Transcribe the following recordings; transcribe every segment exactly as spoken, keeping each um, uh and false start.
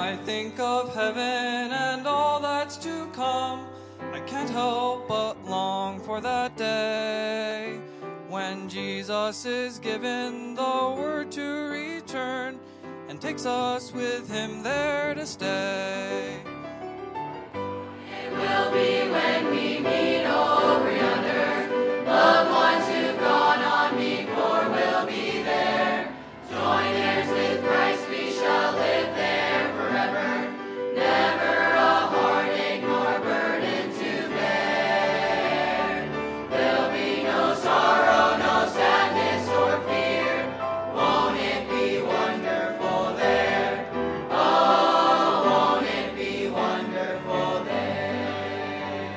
I think of heaven and all that's to come, I can't help but long for that day when Jesus is given the word to return and takes us with him there to stay. It will be when we meet over yonder. Loved ones who've gone on before will be there. Join heirs with Christ, we shall live there forever. Never a heartache nor burden to bear. There'll be no sorrow, no sadness or fear. Won't it be wonderful there? Oh, won't it be wonderful there?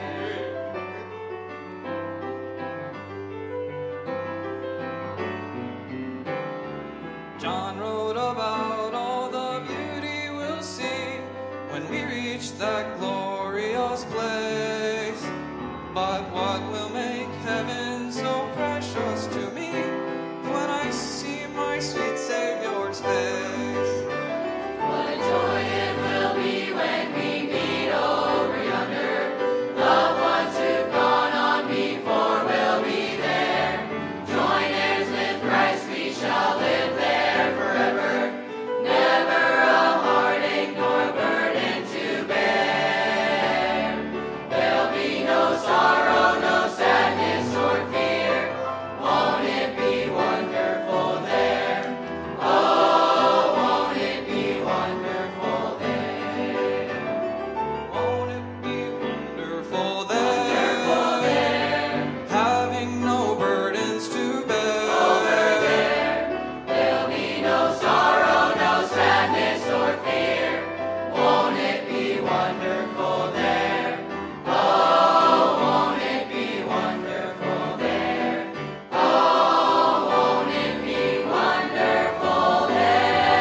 John wrote about all the beauty we'll see when we reach that glorious place. But what will make heaven so precious to me when I see my sweet Savior's face? What a joy it will be when we meet over yonder. Loved ones who've gone on before will be there. Join heirs with Christ, we shall live there forever. Never a heartache nor burden to bear. There'll be no sorrow, no sadness or fear. Won't it be wonderful there? Oh, won't it be wonderful there? Won't it be wonderful there? Wonderful there. Having no burdens to bear. Over there. There'll be no sorrow, no sadness or fear. Won't it be wonderful there? Oh, won't it be wonderful there? Oh, won't it be wonderful there?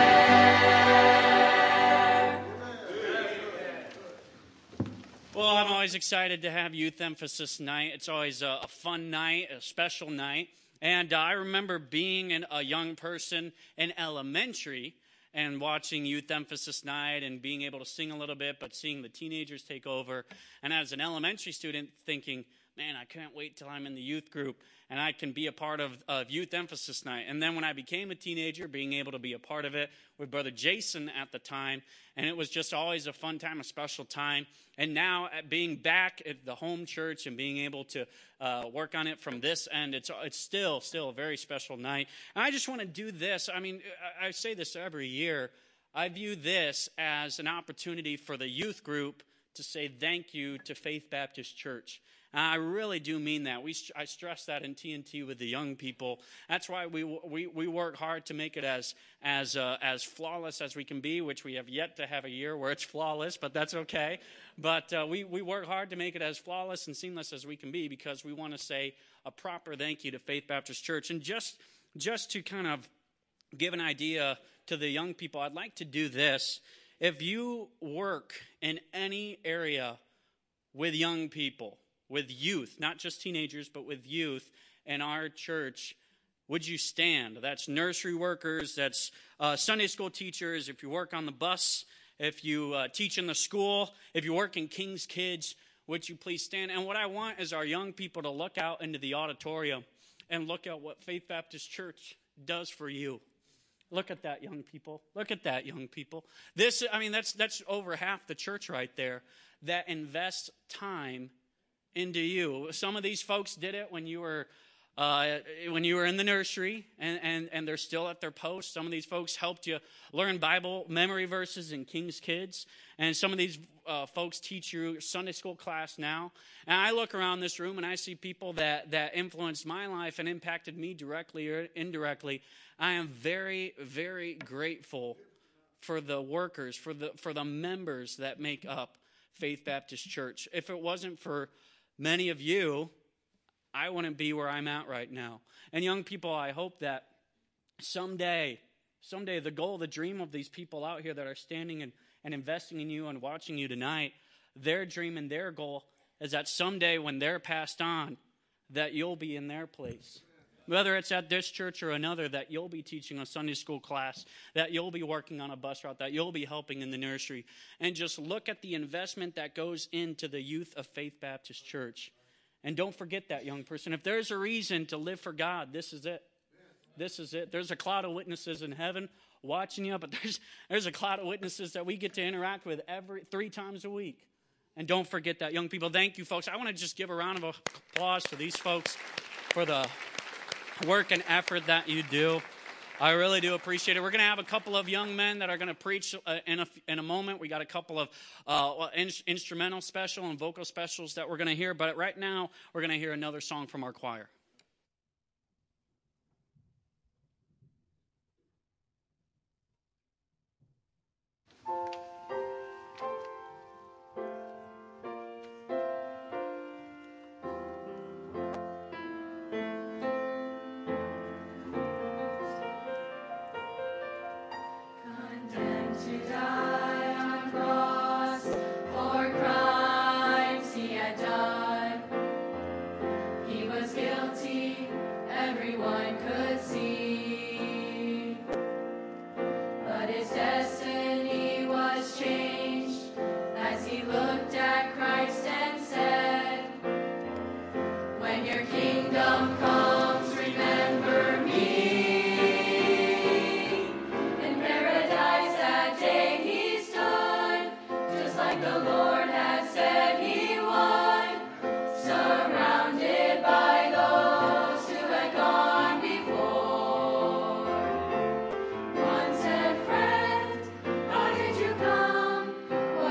Well, I'm always excited to have Youth Emphasis Night. It's always a, a fun night, a special night. And uh, I remember being an, a young person in elementary and watching Youth Emphasis Night and being able to sing a little bit, but seeing the teenagers take over. And as an elementary student thinking, man, I can't wait till I'm in the youth group and I can be a part of, of Youth Emphasis Night. And then when I became a teenager, being able to be a part of it with Brother Jason at the time, and it was just always a fun time, a special time. And now at being back at the home church and being able to uh, work on it from this end, it's it's still, still a very special night. And I just want to do this. I mean, I, I say this every year. I view this as an opportunity for the youth group to say thank you to Faith Baptist Church. And I really do mean that. We I stress that in T N T with the young people. That's why we we we work hard to make it as as uh, as flawless as we can be, which we have yet to have a year where it's flawless, but that's okay. But uh, we we work hard to make it as flawless and seamless as we can be because we want to say a proper thank you to Faith Baptist Church. And just just to kind of give an idea to the young people, I'd like to do this. If you work in any area with young people, with youth, not just teenagers, but with youth in our church, would you stand? That's nursery workers, that's uh, Sunday school teachers, if you work on the bus, if you uh, teach in the school, if you work in King's Kids, would you please stand? And what I want is our young people to look out into the auditorium and look at what Faith Baptist Church does for you. Look at that, young people. Look at that, young people. This, I mean, that's that's over half the church right there that invests time into you. Some of these folks did it when you were uh, when you were in the nursery, and, and, and they're still at their post. Some of these folks helped you learn Bible memory verses in King's Kids, and some of these uh, folks teach you Sunday school class now. And I look around this room and I see people that, that influenced my life and impacted me directly or indirectly. I am very, very grateful for the workers, for the for the members that make up Faith Baptist Church. If it wasn't for many of you, I wouldn't be where I'm at right now. And young people, I hope that someday, someday the goal, the dream of these people out here that are standing and, and investing in you and watching you tonight, their dream and their goal is that someday when they're passed on, that you'll be in their place. Whether it's at this church or another, that you'll be teaching a Sunday school class, that you'll be working on a bus route, that you'll be helping in the nursery. And just look at the investment that goes into the youth of Faith Baptist Church. And don't forget that, young person. If there's a reason to live for God, this is it. This is it. There's a cloud of witnesses in heaven watching you, but there's there's a cloud of witnesses that we get to interact with every three times a week. And don't forget that, young people. Thank you, folks. I want to just give a round of applause to these folks for the work and effort that you do. I really do appreciate it. We're going to have a couple of young men that are going to preach uh, in a in a moment. We got a couple of uh, in, instrumental special and vocal specials that we're going to hear. But right now, we're going to hear another song from our choir.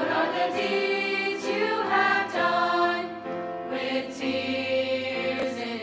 Tears in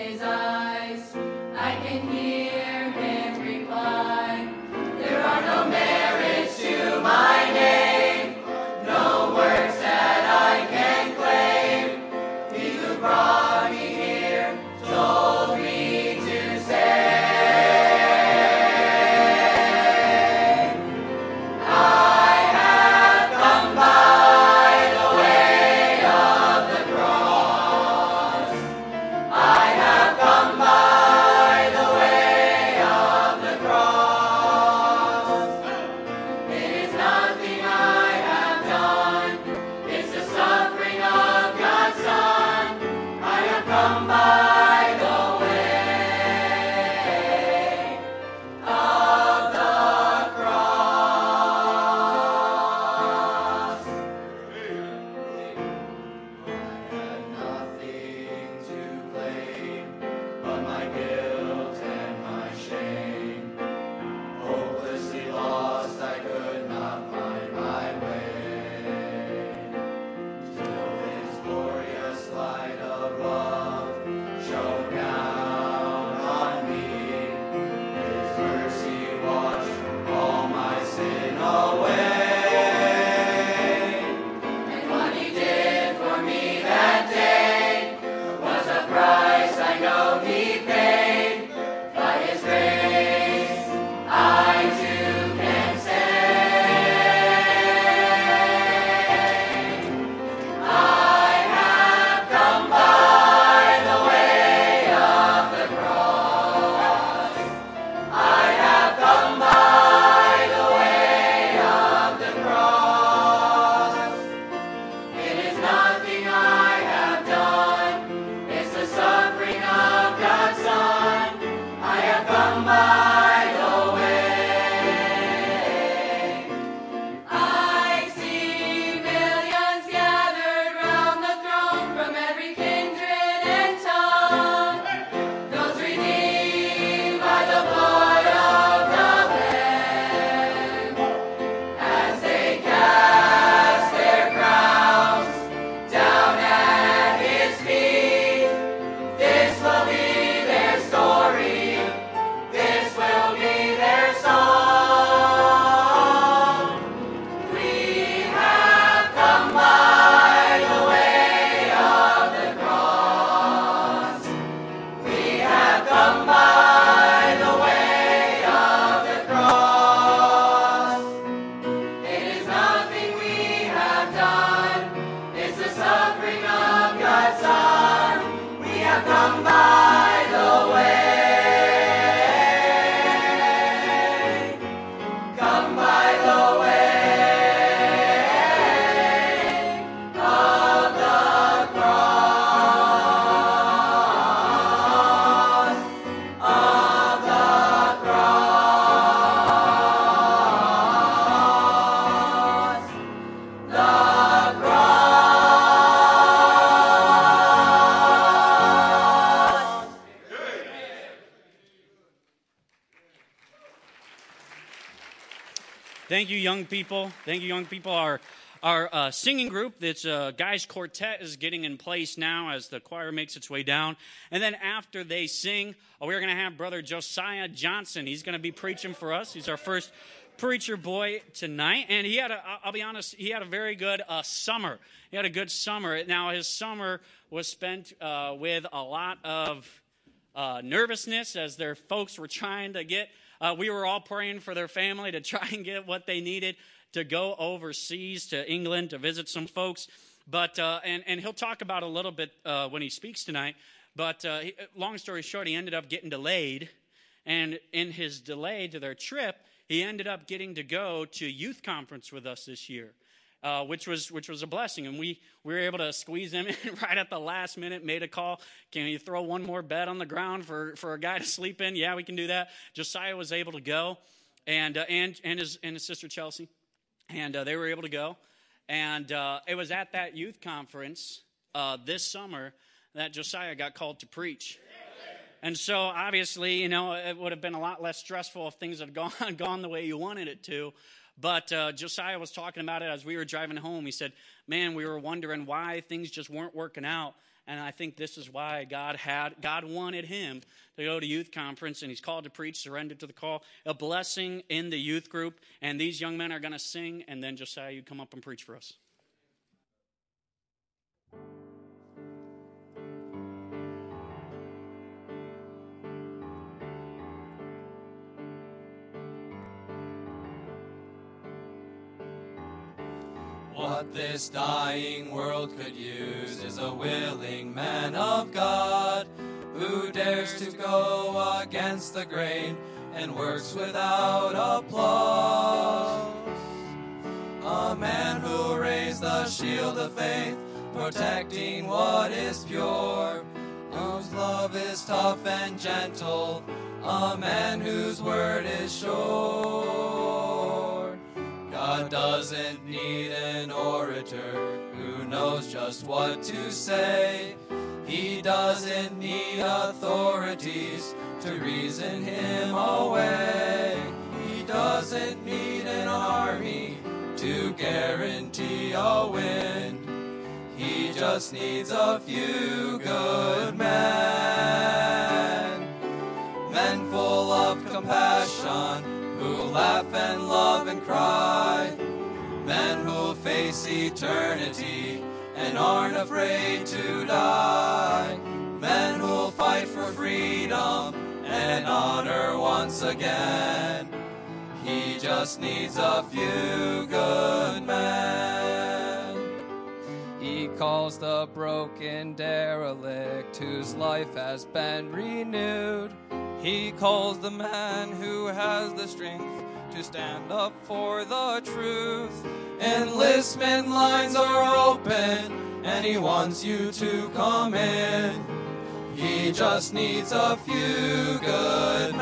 Thank you, young people. Thank you, young people. Our our uh, singing group, that's uh, Guys Quartet, is getting in place now as the choir makes its way down. And then after they sing, uh, we're going to have Brother Josiah Johnson. He's going to be preaching for us. He's our first preacher boy tonight. And he had, a, I'll be honest, he had a very good uh, summer. He had a good summer. Now, his summer was spent uh, with a lot of uh, nervousness as their folks were trying to get, uh, we were all praying for their family to try and get what they needed to go overseas to England to visit some folks. But, uh, and, and he'll talk about a little bit uh, when he speaks tonight. But uh, he, long story short, he ended up getting delayed. And in his delay to their trip, he ended up getting to go to youth conference with us this year, uh, which was which was a blessing. And we, we were able to squeeze him in right at the last minute, made a call. Can you throw one more bed on the ground for, for a guy to sleep in? Yeah, we can do that. Josiah was able to go, and uh, and and his and his sister Chelsea. And uh, they were able to go. And uh, it was at that youth conference uh, this summer that Josiah got called to preach. And so, obviously, you know, it would have been a lot less stressful if things had gone, gone the way you wanted it to. But uh, Josiah was talking about it as we were driving home. He said, man, we were wondering why things just weren't working out. And I think this is why God had God wanted him to go to youth conference, and he's called to preach, surrendered to the call, a blessing in the youth group. And these young men are going to sing, and then Josiah, you come up and preach for us. What this dying world could use is a willing man of God who dares to go against the grain and works without applause. A man who raised the shield of faith, protecting what is pure, whose love is tough and gentle, a man whose word is sure. God doesn't need an orator who knows just what to say. He doesn't need authorities to reason him away. He doesn't need an army to guarantee a win. He just needs a few good men. Men full of compassion, who laugh and love and cry. Men who'll face eternity and aren't afraid to die. Men who'll fight for freedom and honor once again. He just needs a few good men. He calls the broken derelict whose life has been renewed. He calls the man who has the strength to stand up for the truth. Enlistment lines are open, and he wants you to come in. He just needs a few good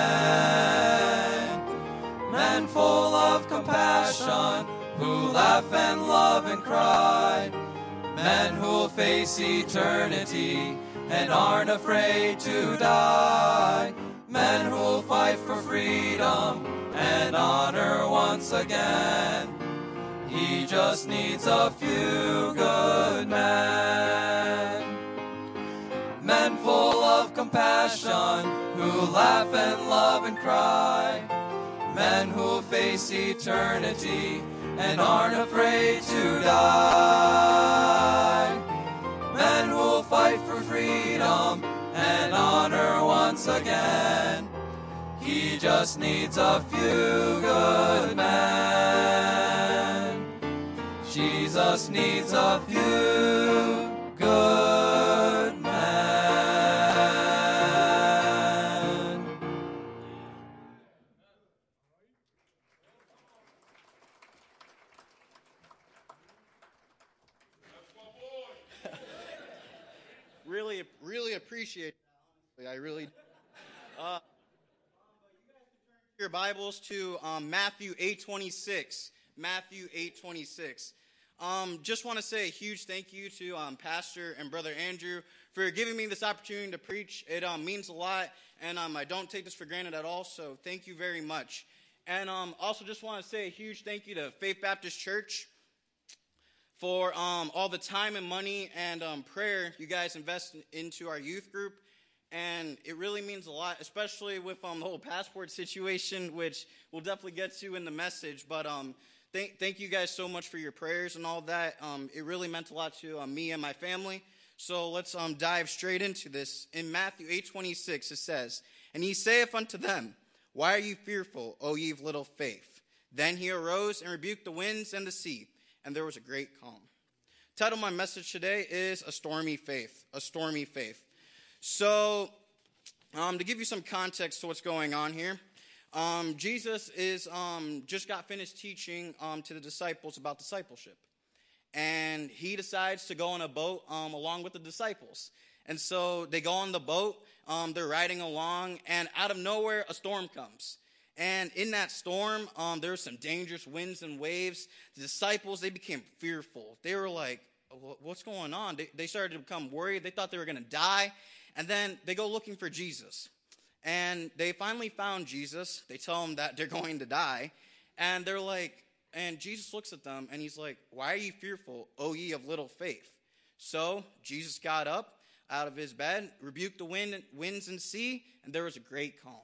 men. Men full of compassion, who laugh and love and cry. Men who'll face eternity and aren't afraid to die. Men who'll fight for freedom and honor once again. He just needs a few good men. Men full of compassion, who laugh and love and cry. Men who'll face eternity and aren't afraid to die. Men who'll fight for freedom and honor once again. He just needs a few good men. Jesus needs a few good men. really, really appreciate it. I really. Uh, your Bibles to um, Matthew eight twenty-six. Matthew eight twenty-six. Um, just want to say a huge thank you to um, Pastor and Brother Andrew for giving me this opportunity to preach. It um, means a lot, and um, I don't take this for granted at all, so thank you very much. And um, also just want to say a huge thank you to Faith Baptist Church for um, all the time and money and um, prayer you guys invest into our youth group. And it really means a lot, especially with um, the whole passport situation, which we'll definitely get to in the message. But um, th- thank you guys so much for your prayers and all that. Um, it really meant a lot to um, me and my family. So let's um, dive straight into this. In Matthew eight twenty-six, it says, "And he saith unto them, Why are you fearful, O ye of little faith? Then he arose and rebuked the winds and the sea, and there was a great calm." The title of my message today is A Stormy Faith. A Stormy Faith. So, um, to give you some context to what's going on here, um, Jesus is um, just got finished teaching um, to the disciples about discipleship. And he decides to go on a boat um, along with the disciples. And so they go on the boat, um, they're riding along, and out of nowhere, a storm comes. And in that storm, um, there were some dangerous winds and waves. The disciples, they became fearful. They were like, what's going on? They, they started to become worried. They thought they were going to die. And then they go looking for Jesus. And they finally found Jesus. They tell him that they're going to die. And they're like, and Jesus looks at them and he's like, "Why are you fearful, O ye of little faith?" So Jesus got up out of his bed, rebuked the wind, winds and sea, and there was a great calm.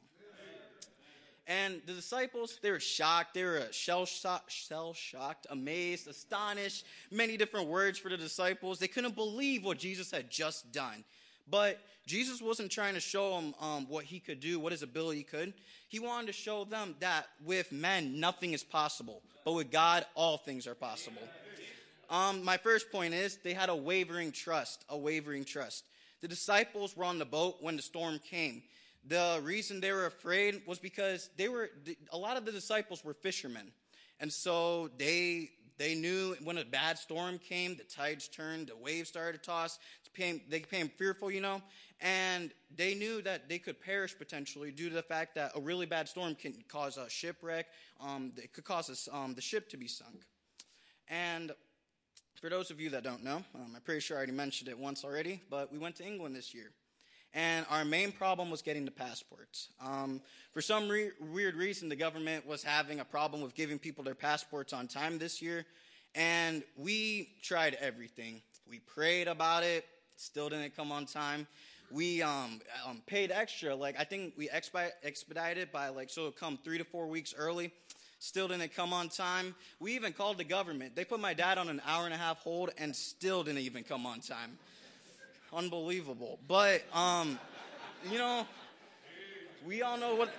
And the disciples, they were shocked. They were shell-shocked, shell-shocked, amazed, astonished. Many different words for the disciples. They couldn't believe what Jesus had just done. But Jesus wasn't trying to show them um, what he could do, what his ability could. He wanted to show them that with men, nothing is possible. But with God, all things are possible. Um, my first point is they had a wavering trust, a wavering trust. The disciples were on the boat when the storm came. The reason they were afraid was because they were a lot of the disciples were fishermen. And so they they knew when a bad storm came, the tides turned, the waves started to toss. Became, they became fearful, you know. And they knew that they could perish potentially due to the fact that a really bad storm can cause a shipwreck. Um, it could cause us, um, the ship to be sunk. And for those of you that don't know, um, I'm pretty sure I already mentioned it once already, but we went to England this year. And our main problem was getting the passports. Um, for some re- weird reason, the government was having a problem with giving people their passports on time this year. And we tried everything. We prayed about it. Still didn't come on time. We um, um, paid extra. Like, I think we expi- expedited by, like, so it'll come three to four weeks early. Still didn't come on time. We even called the government. They put my dad on an hour and a half hold and still didn't even come on time. Unbelievable. But, um, you know, we all know what...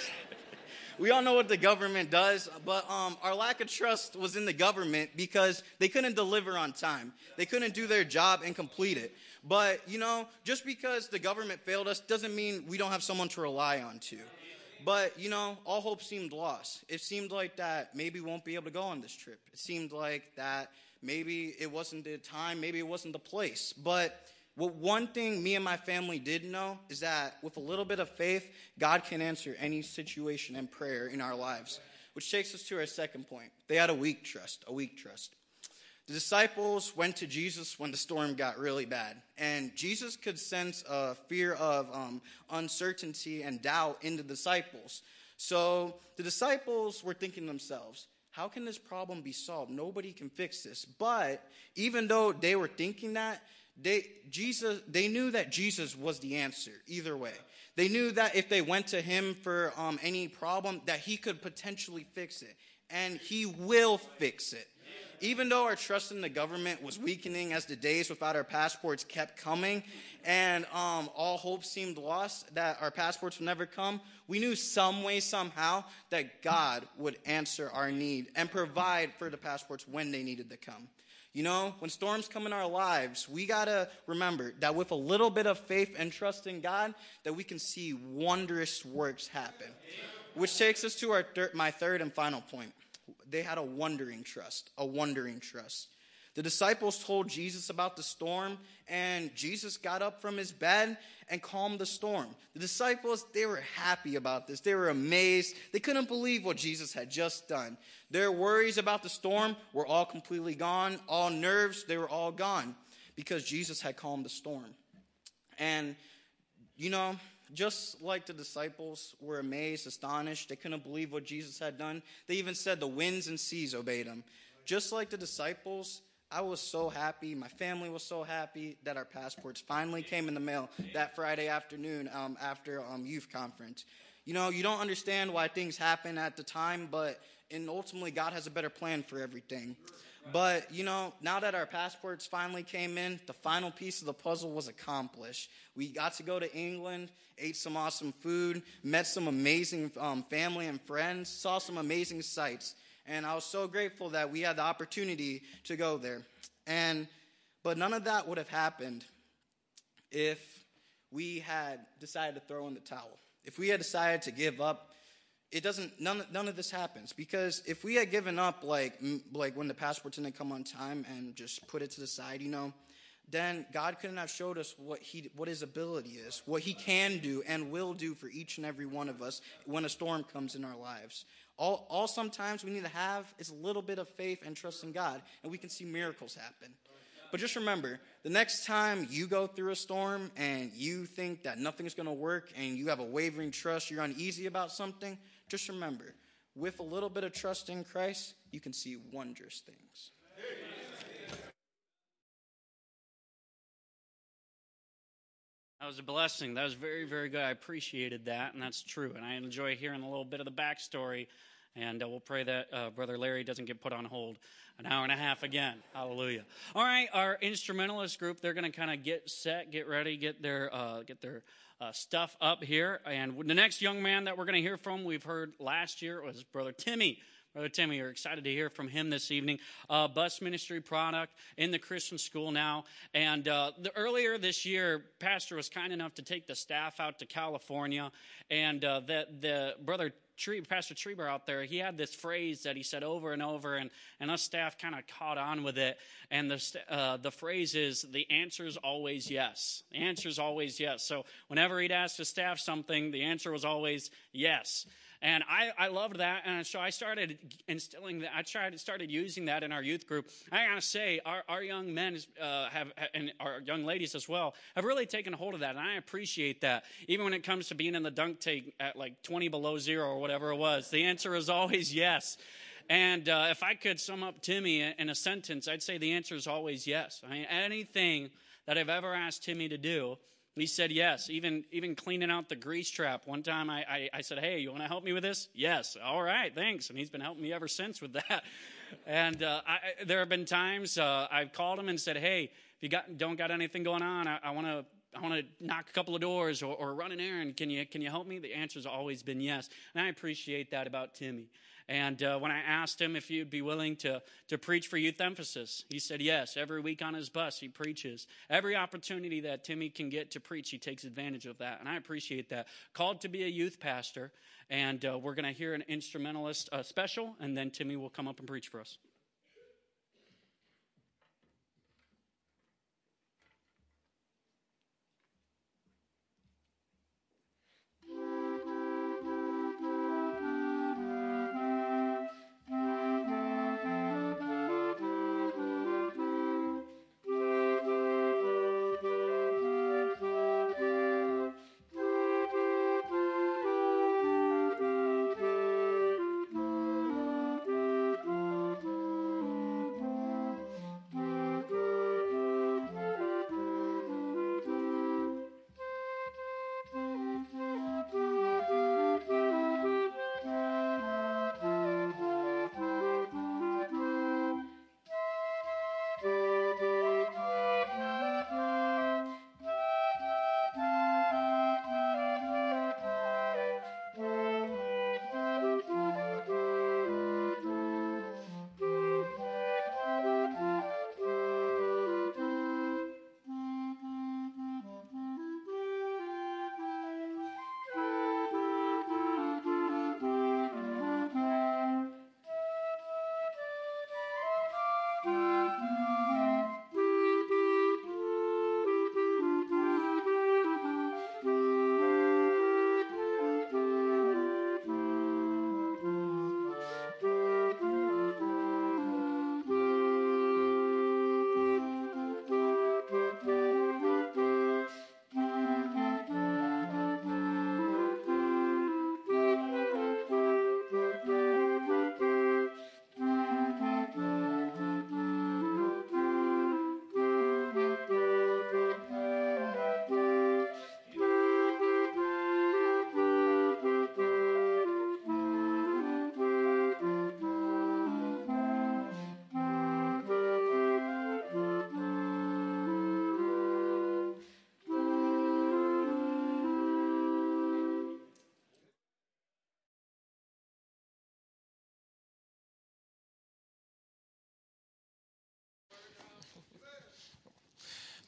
We all know what the government does, but um, our lack of trust was in the government because they couldn't deliver on time. They couldn't do their job and complete it. But, you know, just because the government failed us doesn't mean we don't have someone to rely on to. But, you know, all hope seemed lost. It seemed like that maybe we won't be able to go on this trip. It seemed like that maybe it wasn't the time, maybe it wasn't the place. But what one thing me and my family did know is that with a little bit of faith, God can answer any situation and prayer in our lives. Which takes us to our second point. They had a weak trust, a weak trust. The disciples went to Jesus when the storm got really bad. And Jesus could sense a fear of um, uncertainty and doubt in the disciples. So the disciples were thinking to themselves, how can this problem be solved? Nobody can fix this. But even though they were thinking that, They Jesus, they knew that Jesus was the answer either way. They knew that if they went to him for um, any problem, that he could potentially fix it. And he will fix it. Even though our trust in the government was weakening as the days without our passports kept coming and um, all hope seemed lost that our passports would never come, we knew some way, somehow, that God would answer our need and provide for the passports when they needed to come. You know, when storms come in our lives, we got to remember that with a little bit of faith and trust in God, that we can see wondrous works happen. Which takes us to our thir- my third and final point. They had a wondering trust, a wondering trust. The disciples told Jesus about the storm, and Jesus got up from his bed and calmed the storm. The disciples, they were happy about this. They were amazed. They couldn't believe what Jesus had just done. Their worries about the storm were all completely gone. All nerves, they were all gone because Jesus had calmed the storm. And, you know, just like the disciples were amazed, astonished, they couldn't believe what Jesus had done. They even said the winds and seas obeyed him. Just like the disciples, I was so happy, my family was so happy that our passports finally came in the mail that Friday afternoon um, after um, youth conference. You know, you don't understand why things happen at the time, but and ultimately God has a better plan for everything. But, you know, now that our passports finally came in, the final piece of the puzzle was accomplished. We got to go to England, ate some awesome food, met some amazing um, family and friends, saw some amazing sights. And I was so grateful that we had the opportunity to go there. And but none of that would have happened if we had decided to throw in the towel. If we had decided to give up, it doesn't. None, none of this happens, because if we had given up, like like when the passports didn't come on time, and just put it to the side, you know, then God couldn't have showed us what he what his ability is, what he can do and will do for each and every one of us when a storm comes in our lives. All, all sometimes we need to have is a little bit of faith and trust in God, and we can see miracles happen. But just remember, the next time you go through a storm and you think that nothing's going to work and you have a wavering trust, you're uneasy about something, just remember, with a little bit of trust in Christ, you can see wondrous things. That was a blessing. That was very, very good. I appreciated that, and that's true. And I enjoy hearing a little bit of the backstory, and uh, we'll pray that uh, Brother Larry doesn't get put on hold an hour and a half again. Hallelujah. All right, our instrumentalist group, they're going to kind of get set, get ready, get their uh, get their uh, stuff up here. And the next young man that we're going to hear from, we've heard last year, was Brother Timmy. Brother Timmy, we're excited to hear from him this evening. Uh, bus ministry product in the Christian school now. And uh, the, earlier this year, Pastor was kind enough to take the staff out to California. And uh, the, the Brother Tree, Pastor Treber out there, he had this phrase that he said over and over, and, and us staff kind of caught on with it. And the, uh, the phrase is, the answer is always yes. The answer is always yes. So whenever he'd ask the staff something, the answer was always yes. And I, I loved that, and so I started instilling that. I tried started using that in our youth group. I gotta say, our, our young men uh, have, and our young ladies as well, have really taken hold of that, and I appreciate that. Even when it comes to being in the dunk tank at like twenty below zero or whatever it was, the answer is always yes. And uh, if I could sum up Timmy in a sentence, I'd say the answer is always yes. I mean, anything that I've ever asked Timmy to do, he said yes, even even cleaning out the grease trap. One time I, I, I said, hey, you want to help me with this? Yes. All right, thanks. And he's been helping me ever since with that. And uh, I, there have been times uh, I've called him and said, hey, if you got, don't got anything going on, I want to I want to knock a couple of doors or, or run an errand. Can you, can you help me? The answer's always been yes. And I appreciate that about Timmy. And uh, when I asked him if he'd be willing to, to preach for Youth Emphasis, he said yes. Every week on his bus, he preaches. Every opportunity that Timmy can get to preach, he takes advantage of that. And I appreciate that. Called to be a youth pastor. And uh, we're going to hear an instrumentalist uh, special, and then Timmy will come up and preach for us.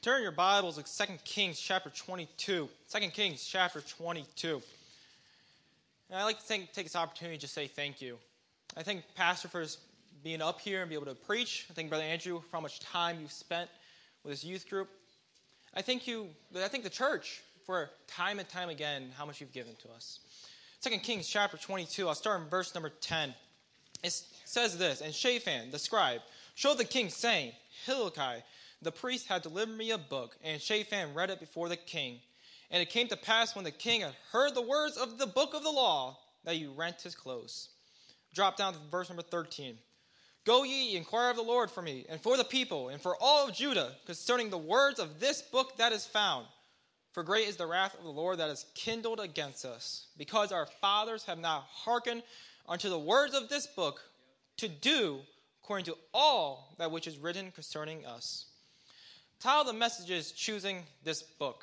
turn your Bibles to Second Kings chapter twenty-two. Second Kings chapter twenty-two. And I'd like to take, take this opportunity to just say thank you. I thank Pastor for his being up here and be able to preach. I thank Brother Andrew for how much time you've spent with his youth group. I thank you, I thank the church for time and time again how much you've given to us. Second Kings chapter twenty-two, I'll start in verse number ten. It says this, and Shaphan, the scribe, showed the king, saying, Hilkiah, the priest, had delivered me a book, and Shaphan read it before the king. And it came to pass when the king had heard the words of the book of the law, that he rent his clothes. Drop down to verse number thirteen. Go ye, inquire of the Lord for me, and for the people, and for all of Judah, concerning the words of this book that is found. For great is the wrath of the Lord that is kindled against us, because our fathers have not hearkened unto the words of this book, to do according to all that which is written concerning us. Title of the message is Choosing This Book.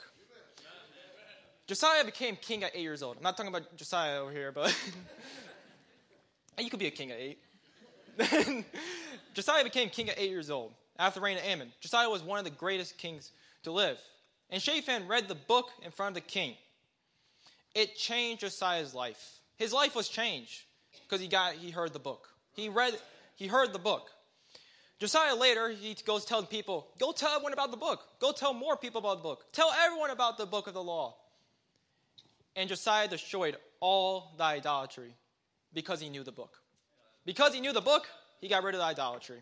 Josiah became king at eight years old. I'm not talking about Josiah over here, but you could be a king at eight. Josiah became king at eight years old after the reign of Ammon. Josiah was one of the greatest kings to live. And Shaphan read the book in front of the king. It changed Josiah's life. His life was changed because he got he heard the book. He read he heard the book. Josiah later, he goes telling people, go tell everyone about the book. Go tell more people about the book. Tell everyone about the book of the law. And Josiah destroyed all the idolatry because he knew the book. Because he knew the book, he got rid of the idolatry.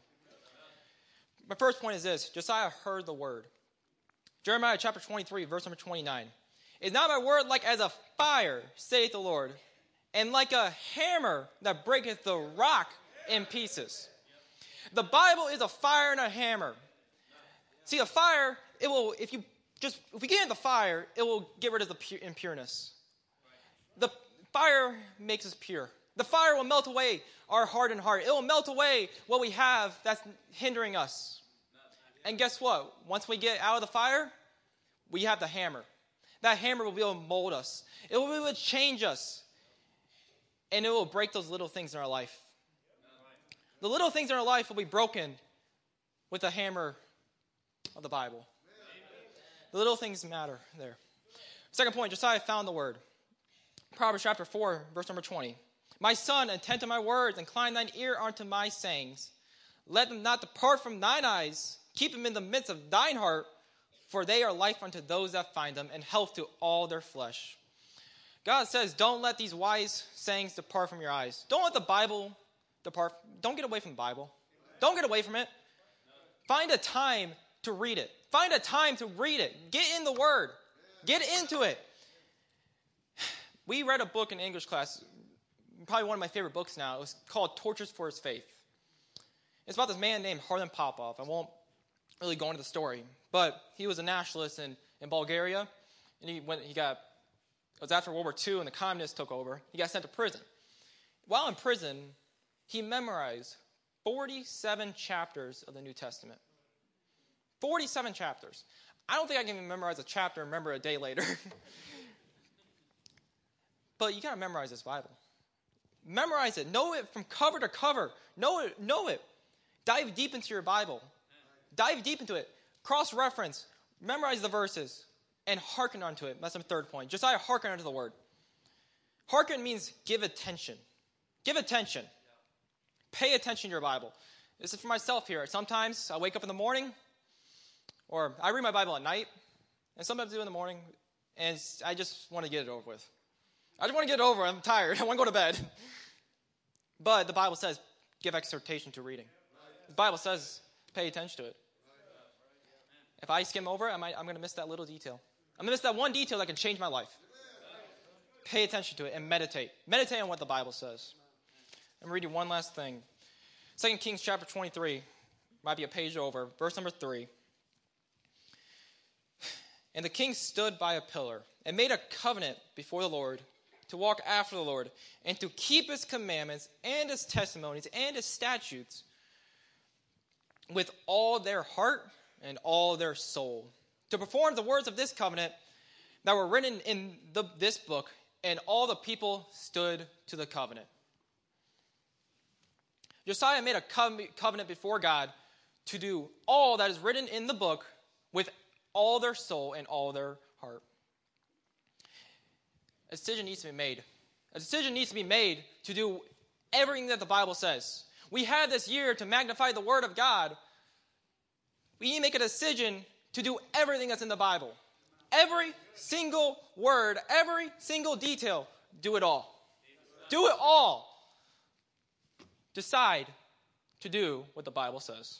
My first point is this. Josiah heard the word. Jeremiah chapter twenty-three, verse number twenty-nine. Is not my word like as a fire, saith the Lord, and like a hammer that breaketh the rock in pieces? The Bible is a fire and a hammer. See, a fire, it will, if you just, if we get in the fire, it will get rid of the pu- impureness. The fire makes us pure. The fire will melt away our hardened heart. It will melt away what we have that's hindering us. And guess what? Once we get out of the fire, we have the hammer. That hammer will be able to mold us. It will be able to change us. And it will break those little things in our life. The little things in our life will be broken with the hammer of the Bible. The little things matter there. Second point, Josiah found the word. Proverbs chapter four, verse number twenty. My son, attend to my words, incline thine ear unto my sayings. Let them not depart from thine eyes. Keep them in the midst of thine heart, for they are life unto those that find them, and health to all their flesh. God says, don't let these wise sayings depart from your eyes. Don't let the Bible depart. Don't get away from the Bible. Don't get away from it. Find a time to read it. Find a time to read it. Get in the Word. Get into it. We read a book in English class, probably one of my favorite books now. It was called Tortures for His Faith. It's about this man named Harlan Popov. I won't really go into the story, but he was a nationalist in, in Bulgaria, and he went. He got. It was after World War Two, and the communists took over. He got sent to prison. While in prison, he memorized forty-seven chapters of the New Testament. forty-seven chapters. I don't think I can even memorize a chapter and remember a day later. But you got to memorize this Bible. Memorize it. Know it from cover to cover. Know it. Know it. Dive deep into your Bible. Dive deep into it. Cross-reference. Memorize the verses. And hearken unto it. That's my third point. Josiah hearken unto the word. Hearken means give attention. Give attention. Pay attention to your Bible. This is for myself here. Sometimes I wake up in the morning, or I read my Bible at night, and sometimes I do in the morning, and I just want to get it over with. I just want to get it over. I'm tired. I want to go to bed. But the Bible says, give exhortation to reading. The Bible says, pay attention to it. If I skim over it, I might, I'm going to miss that little detail. I'm going to miss that one detail that can change my life. Pay attention to it and meditate. Meditate on what the Bible says. I'm reading one last thing. Second Kings chapter twenty-three. Might be a page over. Verse number three. And the king stood by a pillar and made a covenant before the Lord to walk after the Lord and to keep his commandments and his testimonies and his statutes with all their heart and all their soul, to perform the words of this covenant that were written in the, this book, and all the people stood to the covenant. Josiah made a covenant before God to do all that is written in the book with all their soul and all their heart. A decision needs to be made. A decision needs to be made to do everything that the Bible says. We have this year to magnify the Word of God. We need to make a decision to do everything that's in the Bible. Every single word, every single detail, do it all. Do it all. Decide to do what the Bible says.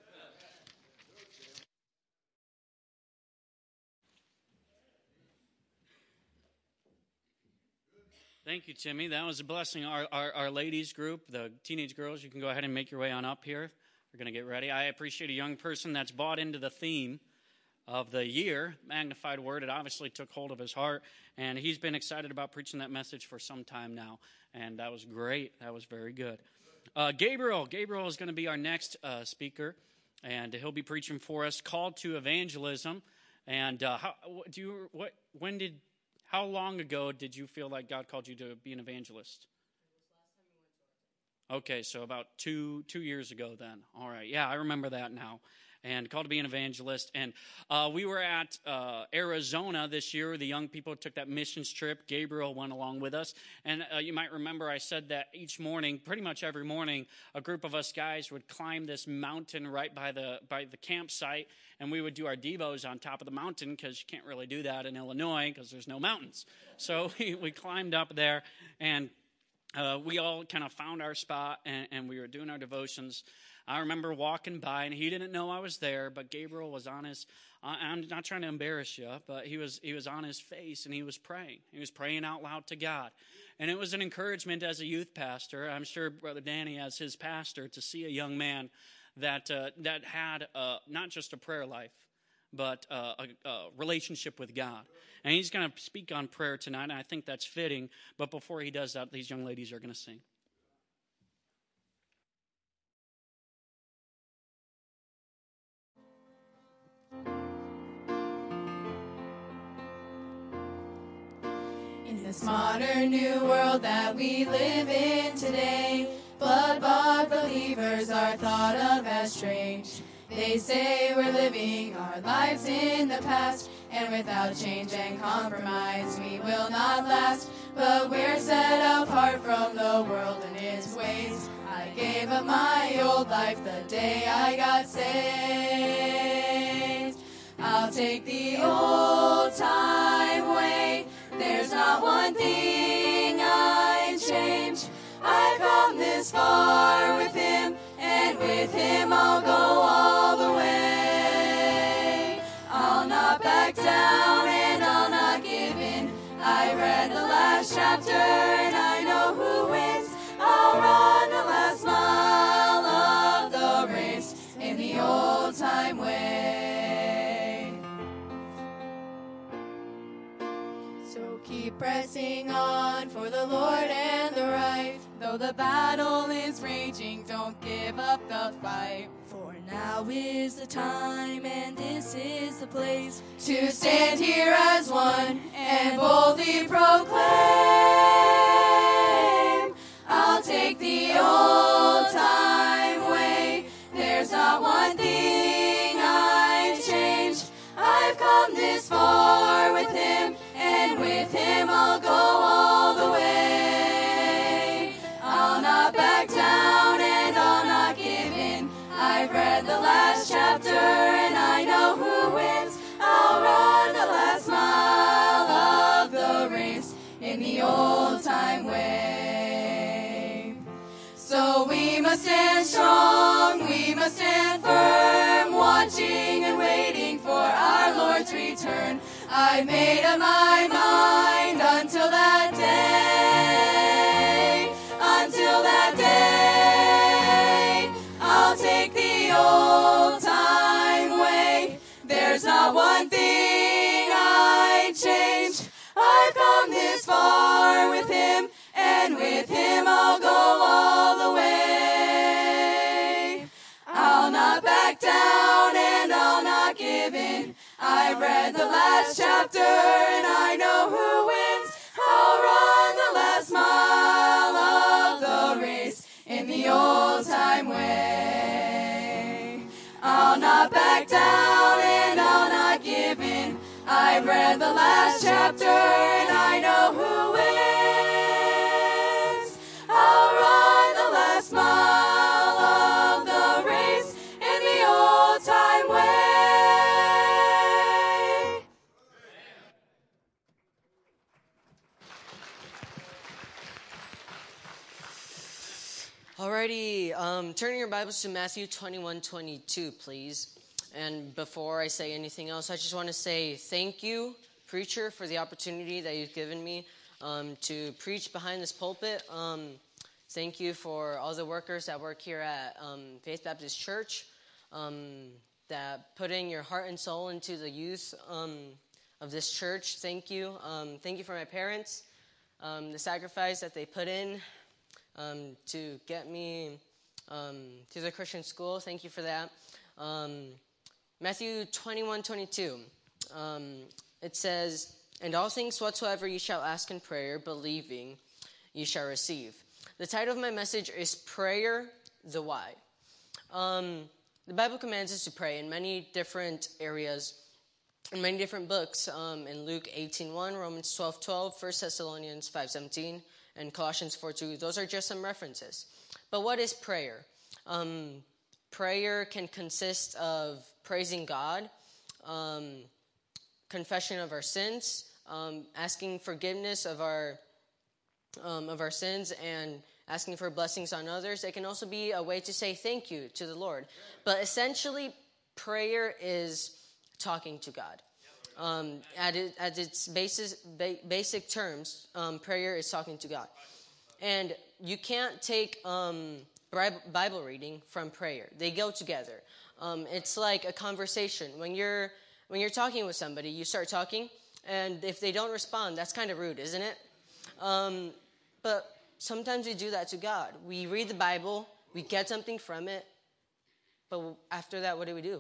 Thank you, Timmy. That was a blessing. Our, our, our ladies group, the teenage girls, you can go ahead and make your way on up here. We're going to get ready. I appreciate a young person that's bought into the theme of the year, Magnified Word. It obviously took hold of his heart, and he's been excited about preaching that message for some time now, and that was great. That was very good. Uh, Gabriel. Gabriel is going to be our next uh, speaker, and he'll be preaching for us, Called to Evangelism. And uh, how, do you, what, when did... How long ago did you feel like God called you to be an evangelist? Okay, so about two two years ago then. All right, yeah, I remember that now. And called to be an evangelist. And uh, we were at uh, Arizona this year. The young people took that missions trip. Gabriel went along with us. And uh, you might remember I said that each morning, pretty much every morning, a group of us guys would climb this mountain right by the by the campsite. And we would do our devos on top of the mountain because you can't really do that in Illinois because there's no mountains. So we, we climbed up there, and uh, we all kind of found our spot, and, and we were doing our devotions. I remember walking by, and he didn't know I was there, but Gabriel was on his, uh, I'm not trying to embarrass you, but he was he was on his face, and he was praying. He was praying out loud to God. And it was an encouragement as a youth pastor. I'm sure Brother Danny, as his pastor, to see a young man that uh, that had uh, not just a prayer life, but uh, a, a relationship with God. And he's going to speak on prayer tonight, and I think that's fitting. But before he does that, these young ladies are going to sing. In this modern new world that we live in today, blood-bought believers are thought of as strange. They say we're living our lives in the past, and without change and compromise we will not last. But we're set apart from the world and its ways. I gave up my old life the day I got saved. I'll take the old time way. There's not one thing I'd change. I've come this far with him, and with him I'll go all the way. I'll not back down and I'll not give in. I read the last chapter and I know who wins. I'll run the last mile of the race in the old time way. So keep pressing on for the Lord and the right. Though the battle is raging, don't give up the fight. For now is the time and this is the place to stand here as one and boldly proclaim. I'll take the old time way. There's not one thing I'd change. I've come this far with him, and with him I'll go all the way. I'll not back down and I'll not give in. I've read the last chapter and I know who wins. I'll run the last mile of the race in the old time way. So we must stand strong, we must stand firm, watching and waiting for our Lord's return. I've made up my mind until that day, until that day, I'll take the old time way. There's not one thing I'd change. I've come this far with him, and with him I'll go all the way. I'll not back down and I'll not give in. I've read the last chapter and I know who wins. I'll run the last mile of the race in the old time way. I'll not back down and I'll not give I've read the last chapter and I know who wins. I'll run the last mile of the race in the old-time way. Alrighty, um, turning your Bibles to Matthew twenty-one twenty-two, please. And before I say anything else, I just want to say thank you, preacher, for the opportunity that you've given me um, to preach behind this pulpit. Um, thank you for all the workers that work here at um, Faith Baptist Church, um, that putting your heart and soul into the youth um, of this church. Thank you. Um, thank you for my parents, um, the sacrifice that they put in um, to get me um, to the Christian school. Thank you for that. Um, Matthew twenty-one twenty-two, um, it says, "And all things whatsoever ye shall ask in prayer, believing, ye shall receive." The title of my message is Prayer, the Why. Um, the Bible commands us to pray in many different areas, in many different books, um, in Luke eighteen one, Romans twelve twelve, First Thessalonians five seventeen, and Colossians four two. Those are just some references. But what is prayer? Um, prayer can consist of praising God, um, confession of our sins, um, asking forgiveness of our um, of our sins, and asking for blessings on others. It can also be a way to say thank you to the Lord. But essentially, prayer is talking to God. Um, at, it, at its basis, ba- basic terms, um, prayer is talking to God. And you can't take um, Bible reading from prayer. They go together. Um, it's like a conversation. When you're when you're talking with somebody, you start talking, and if they don't respond, that's kind of rude, isn't it? Um, but sometimes we do that to God. We read the Bible, we get something from it, but after that, what do we do?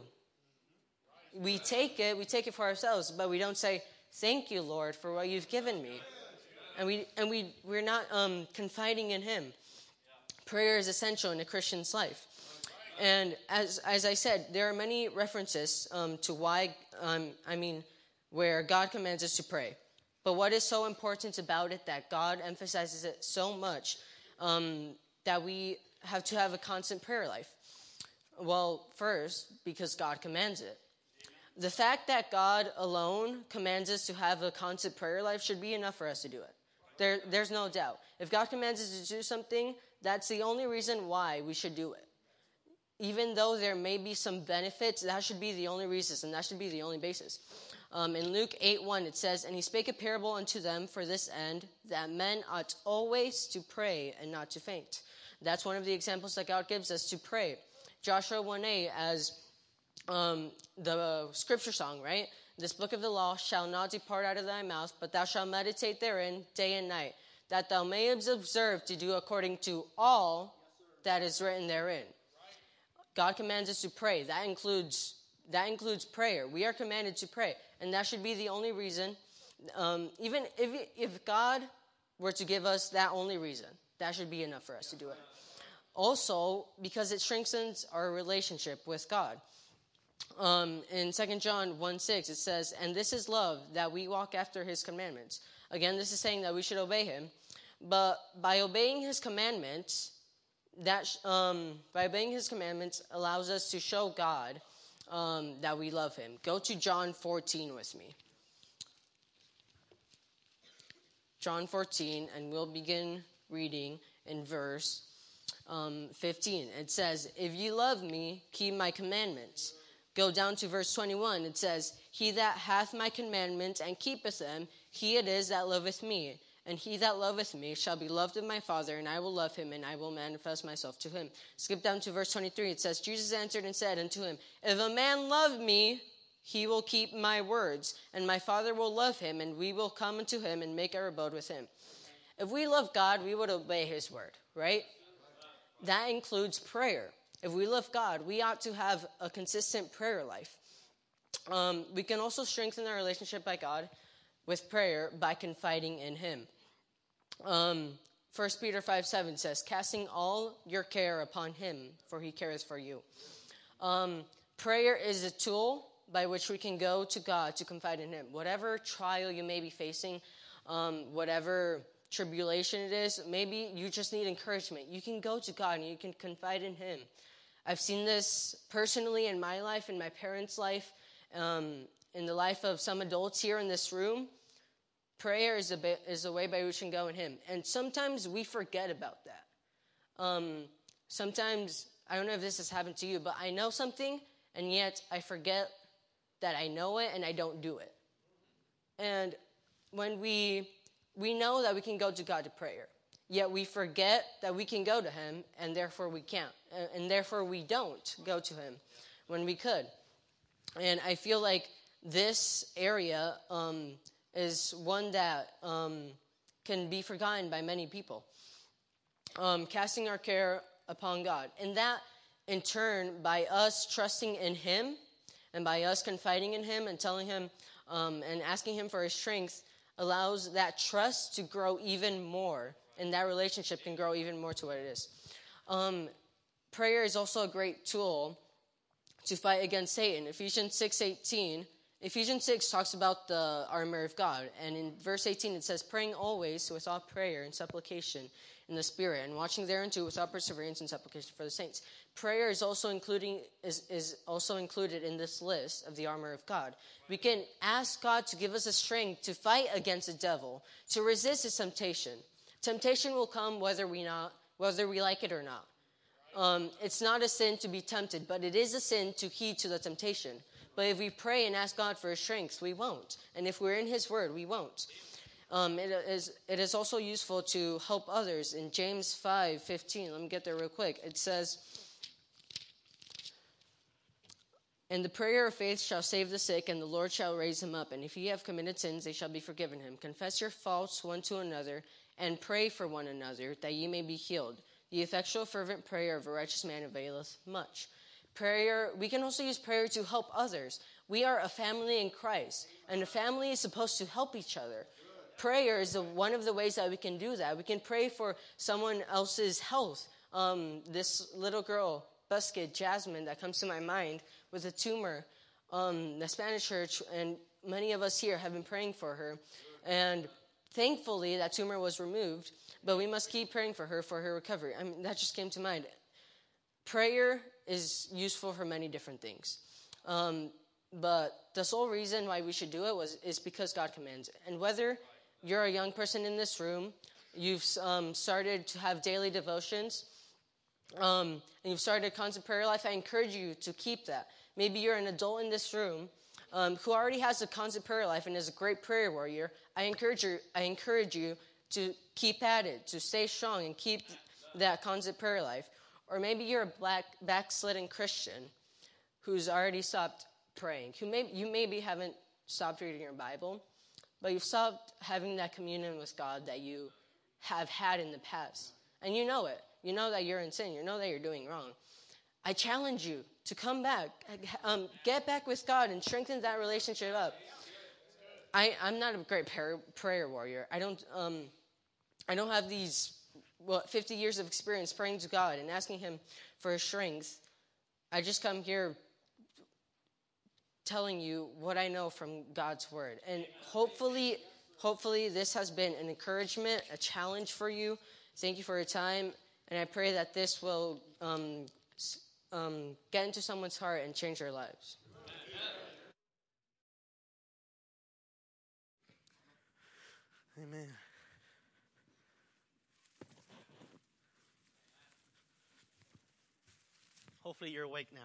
We take it, we take it for ourselves, but we don't say, "Thank you, Lord, for what you've given me." And we and we we're not um, confiding in Him. Prayer is essential in a Christian's life. And as as I said, there are many references um, to why, um, I mean, where God commands us to pray. But what is so important about it that God emphasizes it so much um, that we have to have a constant prayer life? Well, first, because God commands it. The fact that God alone commands us to have a constant prayer life should be enough for us to do it. There, there's no doubt. If God commands us to do something, that's the only reason why we should do it. Even though there may be some benefits, that should be the only reason, and that should be the only basis. Um, in Luke eight one, it says, "And he spake a parable unto them for this end, that men ought always to pray and not to faint." That's one of the examples that God gives us to pray. Joshua one eight, as um, the scripture song, right? "This book of the law shall not depart out of thy mouth, but thou shalt meditate therein day and night, that thou mayest observe to do according to all that is written therein." God commands us to pray. That includes that includes prayer. We are commanded to pray, and that should be the only reason. Um, even if if God were to give us that only reason, that should be enough for us to do it. Also, because it strengthens our relationship with God. Um, in Second John one six, it says, "And this is love, that we walk after his commandments." Again, this is saying that we should obey him. But by obeying his commandments, that um, by obeying his commandments allows us to show God um, that we love him. Go to John fourteen with me. John fourteen, and we'll begin reading in verse um, fifteen. It says, "If ye love me, keep my commandments." Go down to verse twenty-one. It says, "He that hath my commandments and keepeth them, he it is that loveth me. And he that loveth me shall be loved of my Father, and I will love him, and I will manifest myself to him." Skip down to verse twenty-three. It says, "Jesus answered and said unto him, If a man love me, he will keep my words, and my Father will love him, and we will come unto him and make our abode with him." If we love God, we would obey his word, right? That includes prayer. If we love God, we ought to have a consistent prayer life. Um, we can also strengthen our relationship by God with prayer by confiding in him. Um, First Peter five seven says, "Casting all your care upon him, for he careth for you." Um, prayer is a tool by which we can go to God to confide in him. Whatever trial you may be facing, um, whatever tribulation it is, maybe you just need encouragement. You can go to God and you can confide in him. I've seen this personally in my life, in my parents' life, um, in the life of some adults here in this room. Prayer is a, bit, is a way by which we can go in him. And sometimes we forget about that. Um, sometimes, I don't know if this has happened to you, but I know something, and yet I forget that I know it, and I don't do it. And when we we know that we can go to God to prayer, yet we forget that we can go to him, and therefore we can't. And therefore we don't go to him when we could. And I feel like this area um, is one that um, can be forgotten by many people. Um, casting our care upon God. And that, in turn, by us trusting in him, and by us confiding in him and telling him um, and asking him for his strength, allows that trust to grow even more. And that relationship can grow even more to what it is. Um, prayer is also a great tool to fight against Satan. Ephesians six eighteen. Ephesians six talks about the armor of God. And in verse eighteen it says, praying always with all prayer and supplication in the Spirit, and watching thereunto with all perseverance and supplication for the saints. Prayer is also including is, is also included in this list of the armor of God. We can ask God to give us the strength to fight against the devil, to resist his temptation. Temptation will come whether we not whether we like it or not. Um, it's not a sin to be tempted, but it is a sin to heed to the temptation. But if we pray and ask God for his strength, we won't. And if we're in his word, we won't. Um, it is it is also useful to help others. In James five fifteen, let me get there real quick. It says, and the prayer of faith shall save the sick, and the Lord shall raise him up. And if ye have committed sins, they shall be forgiven him. Confess your faults one to another, and pray for one another, that ye may be healed. The effectual fervent prayer of a righteous man availeth much. Prayer, we can also use prayer to help others. We are a family in Christ, and a family is supposed to help each other. Prayer is a, one of the ways that we can do that. We can pray for someone else's health. Um, this little girl, Buskid, Jasmine, that comes to my mind with a tumor. Um, the Spanish church and many of us here have been praying for her. And thankfully, that tumor was removed. But we must keep praying for her for her recovery. I mean, that just came to mind. Prayer is useful for many different things. Um, but the sole reason why we should do it was is because God commands it. And whether you're a young person in this room, you've um, started to have daily devotions, um, and you've started a constant prayer life, I encourage you to keep that. Maybe you're an adult in this room um, who already has a constant prayer life and is a great prayer warrior. I encourage you, I encourage you to keep at it, to stay strong and keep that constant prayer life. Or maybe you're a black backslidden Christian who's already stopped praying. Who may, you maybe haven't stopped reading your Bible, but you've stopped having that communion with God that you have had in the past. And you know it. You know that you're in sin. You know that you're doing wrong. I challenge you to come back. Um, get back with God and strengthen that relationship up. I, I'm not a great prayer, prayer warrior. I don't, um, I don't have these well, fifty years of experience praying to God and asking him for his strength. I just come here telling you what I know from God's word. And hopefully, hopefully this has been an encouragement, a challenge for you. Thank you for your time. And I pray that this will um, um, get into someone's heart and change their lives. Amen. Hopefully you're awake now.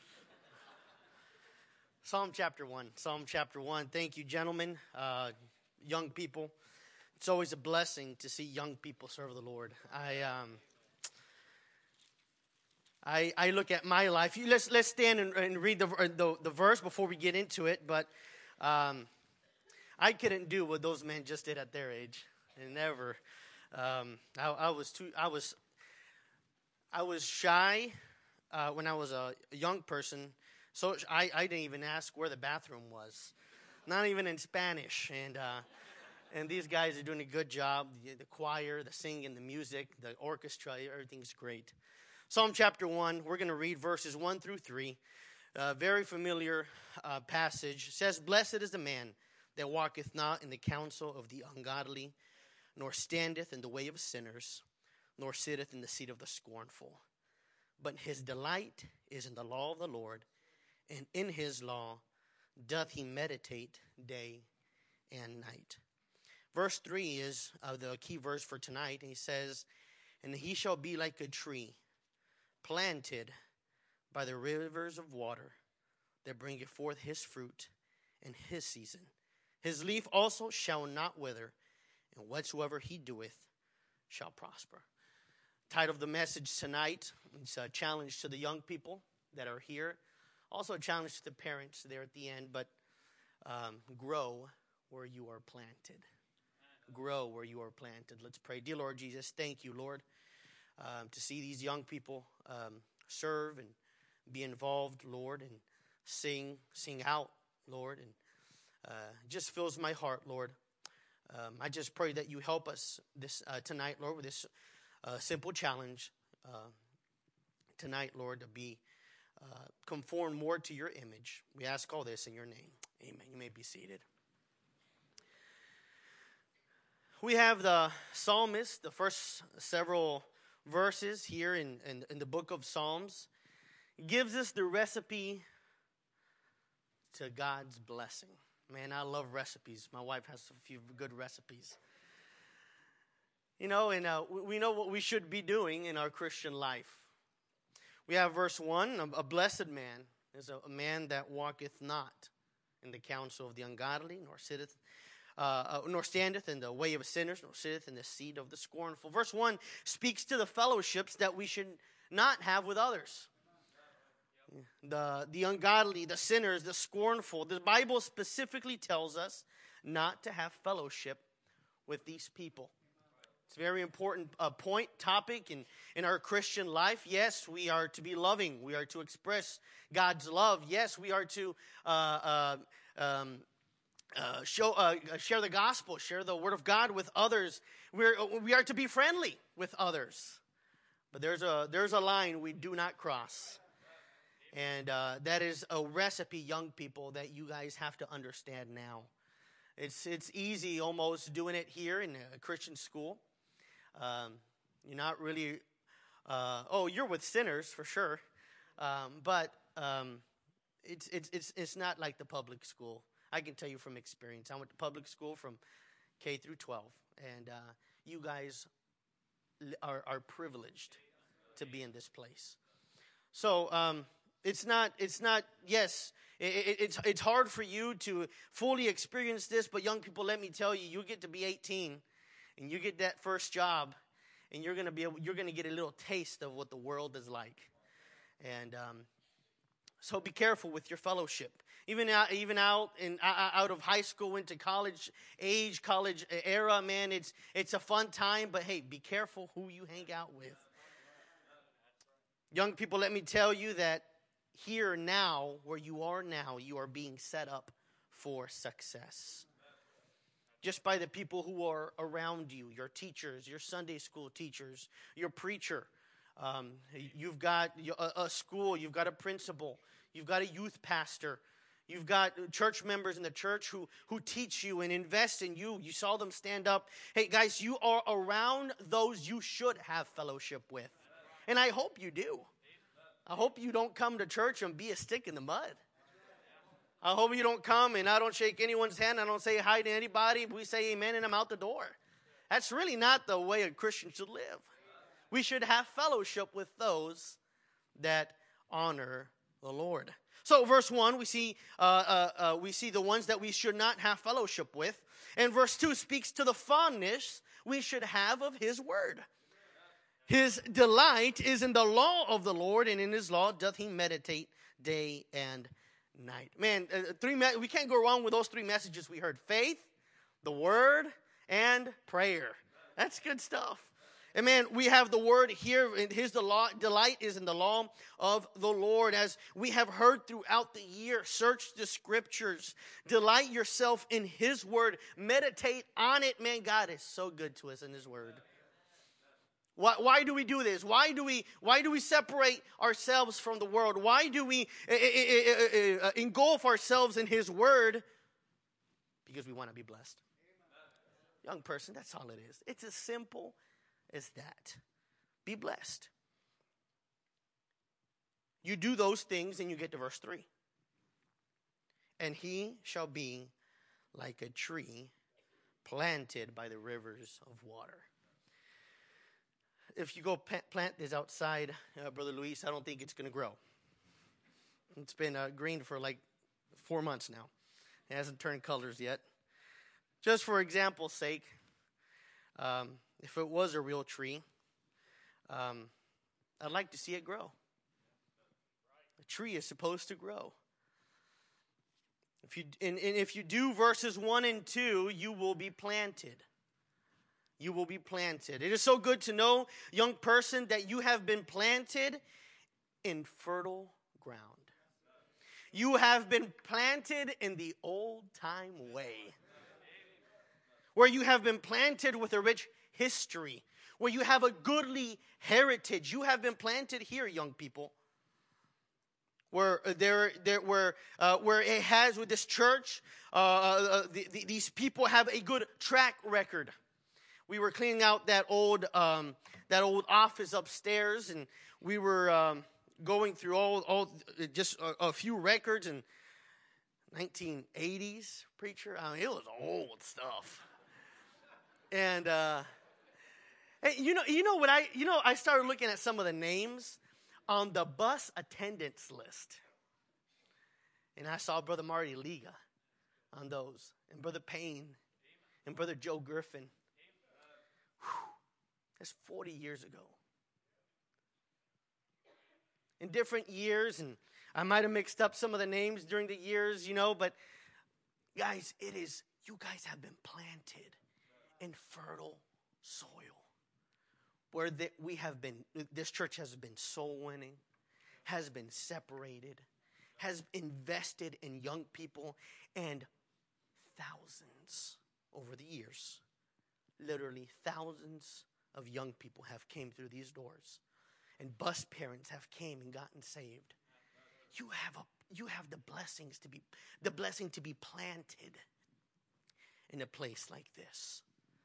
Psalm chapter one. Psalm chapter one. Thank you, gentlemen, uh, young people. It's always a blessing to see young people serve the Lord. I um, I, I look at my life. You, let's let's stand and, and read the, the the verse before we get into it. But um, I couldn't do what those men just did at their age. And never. Um, I, I was too. I was. I was shy uh, when I was a young person. So I, I didn't even ask where the bathroom was, not even in Spanish. And uh, and these guys are doing a good job. The, the choir, the singing, the music, the orchestra, everything's great. Psalm chapter one, we're going to read verses one through three. A very familiar uh, passage. It says, "Blessed is the man that walketh not in the counsel of the ungodly, nor standeth in the way of sinners, nor sitteth in the seat of the scornful. But his delight is in the law of the Lord, and in his law doth he meditate day and night." Verse three is uh, the key verse for tonight. He says, "And he shall be like a tree planted by the rivers of water, that bringeth forth his fruit in his season. His leaf also shall not wither, and whatsoever he doeth shall prosper." Title of the message tonight is a challenge to the young people that are here. Also a challenge to the parents there at the end, but um, grow where you are planted. Grow where you are planted. Let's pray. Dear Lord Jesus, thank you, Lord, um, to see these young people um, serve and be involved, Lord, and sing, sing out, Lord, and uh, it just fills my heart, Lord. Um, I just pray that you help us this uh, tonight, Lord, with this uh, simple challenge uh, tonight, Lord, to be uh, conform more to your image. We ask all this in your name. Amen. You may be seated. We have the psalmist, the first several verses here in, in, in the book of Psalms, gives us the recipe to God's blessing. Man, I love recipes. My wife has a few good recipes. You know, and uh, we know what we should be doing in our Christian life. We have verse one, a blessed man is a man that walketh not in the counsel of the ungodly, nor sitteth Uh, uh, nor standeth in the way of sinners, nor sitteth in the seat of the scornful. Verse one speaks to the fellowships that we should not have with others. The, the ungodly, the sinners, the scornful. The Bible specifically tells us not to have fellowship with these people. It's a very important uh, point, topic in, in our Christian life. Yes, we are to be loving. We are to express God's love. Yes, we are to uh, uh, um, Uh, show, uh, share the gospel, share the word of God with others. We're, we are to be friendly with others. But there's a, there's a line we do not cross. And uh, that is a recipe, young people, that you guys have to understand now. It's, it's easy almost doing it here in a Christian school. Um, you're not really, uh, oh, you're with sinners for sure. Um, but um, it's, it's, it's, it's not like the public school. I can tell you from experience. I went to public school from K through twelve, and uh, you guys are, are privileged to be in this place. So um, it's not. It's not. Yes, it, it, it's it's hard for you to fully experience this, but young people, let me tell you, you get to be eighteen, and you get that first job, and you're gonna be able, you're gonna get a little taste of what the world is like, and. Um, So be careful with your fellowship. Even out, even out in out of high school, into college age, college era, man, it's it's a fun time. But hey, be careful who you hang out with. Young people, let me tell you that here now, where you are now, you are being set up for success. Just by the people who are around you, your teachers, your Sunday school teachers, your preacher. Um, you've got a, a school, you've got a principal, you've got a youth pastor, you've got church members in the church who, who teach you and invest in you. You saw them stand up. Hey, guys, you are around those you should have fellowship with. And I hope you do. I hope you don't come to church and be a stick in the mud. I hope you don't come and I don't shake anyone's hand. I don't say hi to anybody. We say amen and I'm out the door. That's really not the way a Christian should live. We should have fellowship with those that honor the Lord. So, verse one, we see uh, uh, uh, we see the ones that we should not have fellowship with, and verse two speaks to the fondness we should have of His word. His delight is in the law of the Lord, and in His law doth He meditate day and night. Man, uh, three me- we can't go wrong with those three messages we heard: faith, the word, and prayer. That's good stuff. And man, we have the word here. His delight is in the law of the Lord. As we have heard throughout the year, search the scriptures. Delight yourself in His word. Meditate on it. Man, God is so good to us in His word. Why, why do we do this? Why do we why do we separate ourselves from the world? Why do we uh, uh, uh, engulf ourselves in His Word? Because we want to be blessed. Amen. Young person, that's all it is. It's as simple as that. Be blessed. You do those things and you get to verse three. And he shall be like a tree planted by the rivers of water. If you go plant this outside, uh, Brother Luis, I don't think it's going to grow. It's been uh, green for like four months now. It hasn't turned colors yet. Just for example's sake, um, if it was a real tree, um, I'd like to see it grow. A tree is supposed to grow. If you and, and if you do verses one and two, you will be planted. You will be planted. It is so good to know, young person, that you have been planted in fertile ground. You have been planted in the old-time way. Where you have been planted with a rich history. Where you have a goodly heritage. You have been planted here, young people. Where there, there, where, uh, where it has with this church, uh, uh, the, the, these people have a good track record. We were cleaning out that old um, that old office upstairs, and we were um, going through all all just a, a few records in nineteen eighties preacher. I mean, it was old stuff. And uh, you know, you know what I you know I started looking at some of the names on the bus attendance list, and I saw Brother Marty Liga on those, and Brother Payne, and Brother Joe Griffin. That's forty years ago. In different years, and I might have mixed up some of the names during the years, you know, but guys, it is, you guys have been planted in fertile soil. Where the, we have been, this church has been soul winning, has been separated, has invested in young people, and thousands over the years. Literally thousands of young people have came through these doors, and bus parents have came and gotten saved. You have a you have the blessings to be the blessing to be planted in a place like this.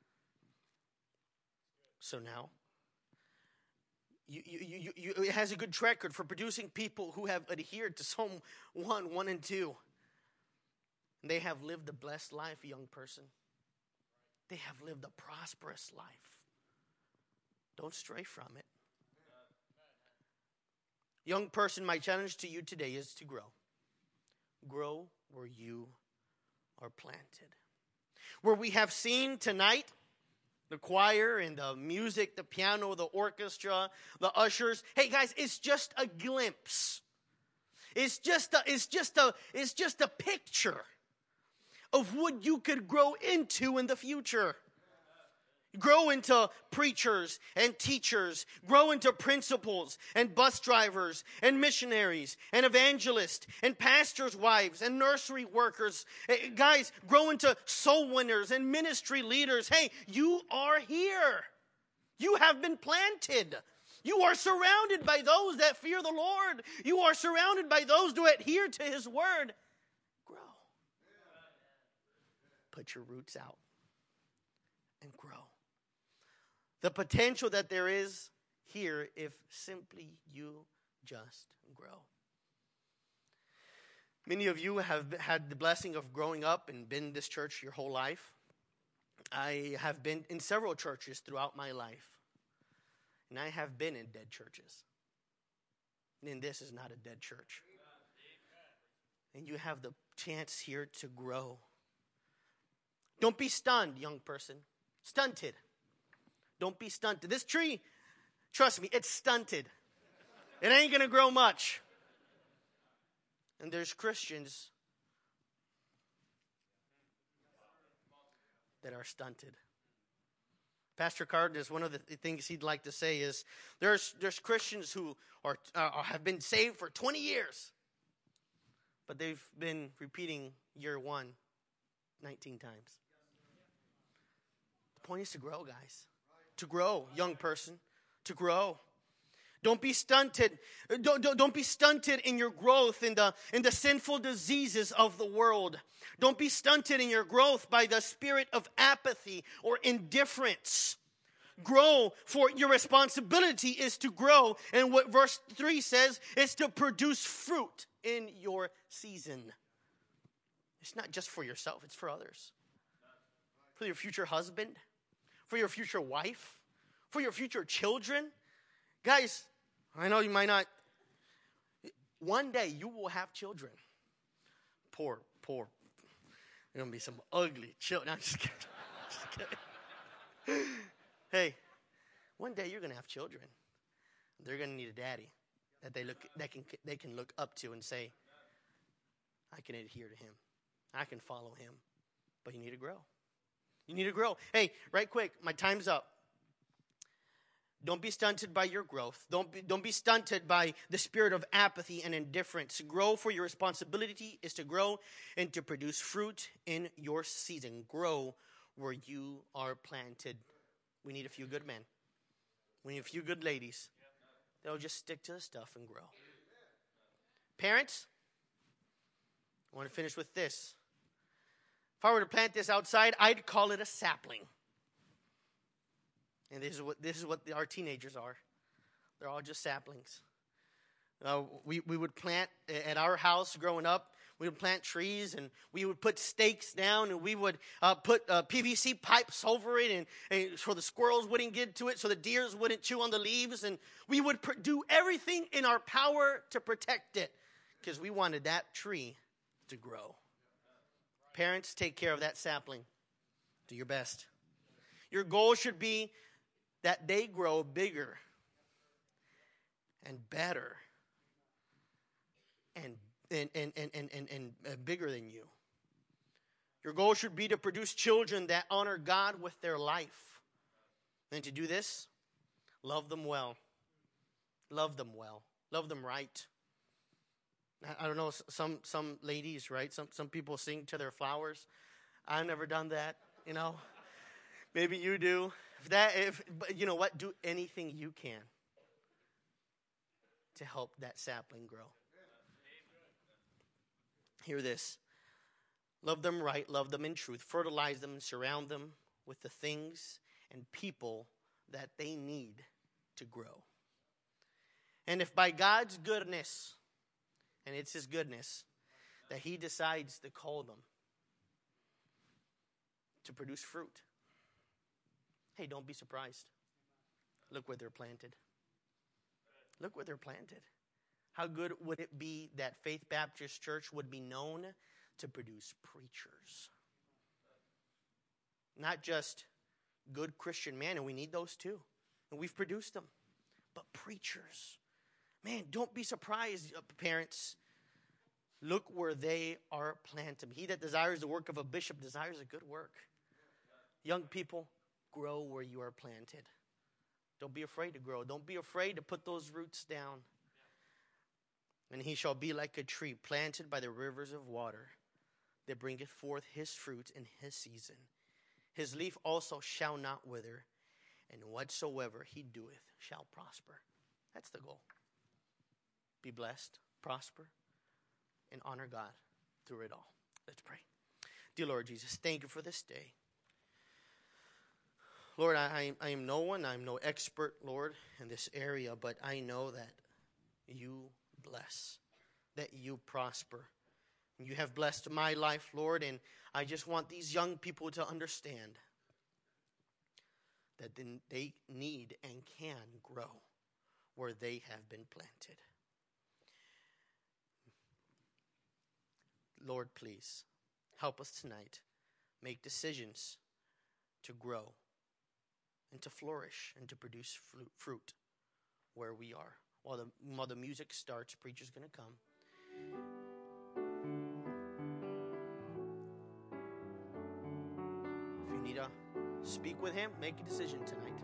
So now, you, you, you, you, it has a good track record for producing people who have adhered to Psalm one, one and two. They have lived a blessed life, young person. They have lived a prosperous life. Don't stray from it. Young person, my challenge to you today is to grow. Grow where you are planted. Where we have seen tonight, the choir and the music, the piano, the orchestra, the ushers. Hey guys, it's just a glimpse. It's just a, it's just a, it's just a picture of what you could grow into in the future. Grow into preachers and teachers. Grow into principals and bus drivers and missionaries and evangelists and pastors' wives and nursery workers. Hey, guys, grow into soul winners and ministry leaders. Hey, you are here. You have been planted. You are surrounded by those that fear the Lord. You are surrounded by those who adhere to His word. Grow. Put your roots out and grow. The potential that there is here if simply you just grow. Many of you have had the blessing of growing up and been in this church your whole life. I have been in several churches throughout my life. And I have been in dead churches. And this is not a dead church. And you have the chance here to grow. Don't be stunned, young person. Stunted. Don't be stunted. This tree, trust me, it's stunted. It ain't going to grow much. And there's Christians that are stunted. Pastor Cardenas, one of the things he'd like to say is there's there's Christians who are uh, have been saved for twenty years, but they've been repeating year one nineteen times. The point is to grow, guys. To grow, young person. to grow. Don't be stunted. Don't, don't, don't be stunted in your growth in the, in the sinful diseases of the world. Don't be stunted in your growth by the spirit of apathy or indifference. Grow, for your responsibility is to grow. And what verse three says is to produce fruit in your season. It's not just for yourself, it's for others. For your future husband, for your future wife, for your future children. Guys, I know you might not. One day you will have children. Poor, poor. There's going to be some ugly children. I'm just kidding. Just kidding. Hey, one day you're going to have children. They're going to need a daddy that they look that can they can look up to and say, I can adhere to him. I can follow him. But you need to grow. You need to grow. Hey, right quick, my time's up. Don't be stunted by your growth. Don't be, don't be stunted by the spirit of apathy and indifference. Grow, for your responsibility is to grow and to produce fruit in your season. Grow where you are planted. We need a few good men. We need a few good ladies. They'll just stick to the stuff and grow. Parents, I want to finish with this. If I were to plant this outside, I'd call it a sapling. And this is what this is what the, our teenagers are. They're all just saplings. Uh, we, we would plant at our house growing up. We would plant trees and we would put stakes down and we would uh, put uh, P V C pipes over it and, and so the squirrels wouldn't get to it, so the deers wouldn't chew on the leaves. And we would pr- do everything in our power to protect it because we wanted that tree to grow. Parents, take care of that sapling. Do your best. Your goal should be that they grow bigger and better and and and and and, and, and uh, bigger than you. Your goal should be to produce children that honor God with their life. And to do this, love them well. Love them well. Love them right. I don't know, some some ladies, right? Some some people sing to their flowers. I've never done that, you know. Maybe you do. If that, if but you know what? Do anything you can to help that sapling grow. Hear this. Love them right, love them in truth. Fertilize them and surround them with the things and people that they need to grow. And if by God's goodness, and it's his goodness, that he decides to call them to produce fruit, hey, don't be surprised. Look where they're planted. Look where they're planted. How good would it be that Faith Baptist Church would be known to produce preachers? Not just good Christian men, and we need those too. And we've produced them. But preachers. Man, don't be surprised, parents. Look where they are planted. He that desires the work of a bishop desires a good work. Young people, grow where you are planted. Don't be afraid to grow. Don't be afraid to put those roots down. And he shall be like a tree planted by the rivers of water that bringeth forth his fruit in his season. His leaf also shall not wither, and whatsoever he doeth shall prosper. That's the goal. Be blessed, prosper, and honor God through it all. Let's pray. Dear Lord Jesus, thank you for this day. Lord, I, I am no one, I'm no expert, Lord, in this area, but I know that you bless, that you prosper. You have blessed my life, Lord, and I just want these young people to understand that they need and can grow where they have been planted. Lord, please help us tonight make decisions to grow and to flourish and to produce fruit where we are. While the, while the music starts, preacher's going to come. If you need to speak with him, make a decision tonight.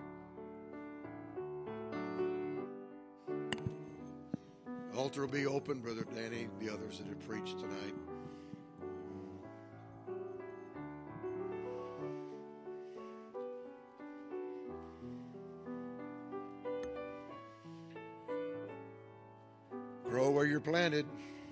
Altar will be open, Brother Danny, the others that have preached tonight. Grow where you're planted.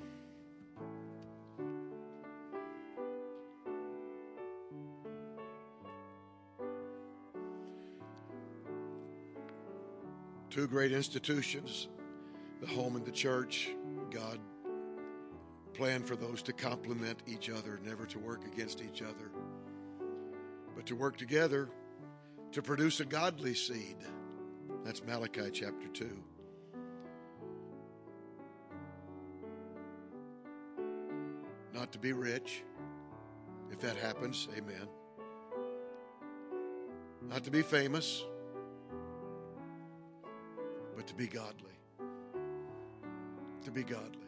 Two great institutions, the home and the church. God planned for those to complement each other, never to work against each other, but to work together to produce a godly seed. That's Malachi chapter two. Not to be rich. If that happens, amen. Not to be famous, but to be godly. To be godly.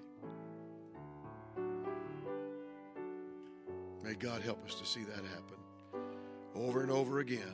May God help us to see that happen over and over again.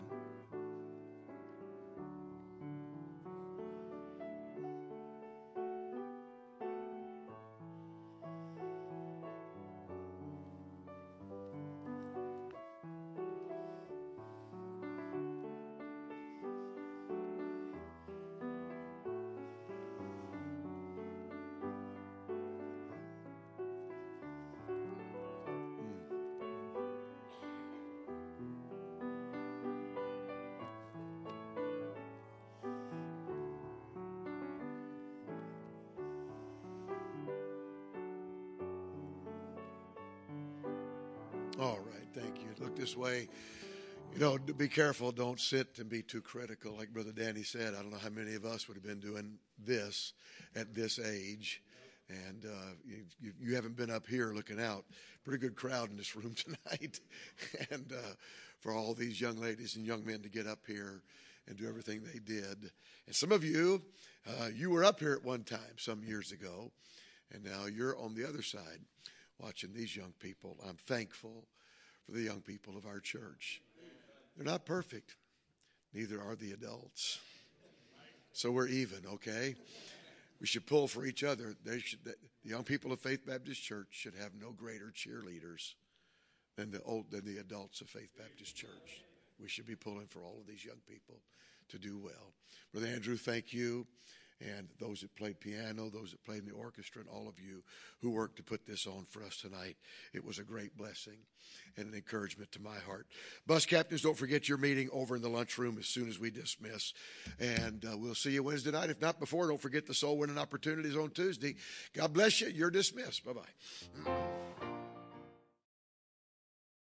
All right, thank you. Look this way. You know, be careful. Don't sit and be too critical. Like Brother Danny said, I don't know how many of us would have been doing this at this age. And uh, you, you haven't been up here looking out. Pretty good crowd in this room tonight. and uh, for all these young ladies and young men to get up here and do everything they did. And some of you, uh, you were up here at one time some years ago. And now you're on the other side watching these young people. I'm thankful for the young people of our church. They're not perfect. Neither are the adults. So we're even, okay? We should pull for each other. They should, the young people of Faith Baptist Church should have no greater cheerleaders than the old than the adults of Faith Baptist Church. We should be pulling for all of these young people to do well. Brother Andrew, thank you. And those that played piano, those that played in the orchestra, and all of you who worked to put this on for us tonight. It was a great blessing and an encouragement to my heart. Bus captains, don't forget your meeting over in the lunchroom as soon as we dismiss. And uh, we'll see you Wednesday night. If not before, don't forget the soul winning opportunities on Tuesday. God bless you. You're dismissed. Bye-bye.